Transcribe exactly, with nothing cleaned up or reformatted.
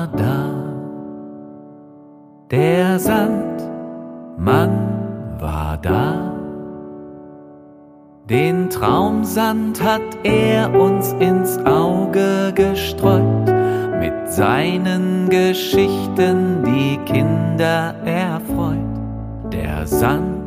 war da. Der Sandmann war da. Den Traumsand hat er uns ins Auge gestreut, mit seinen Geschichten die Kinder erfreut. Der Sand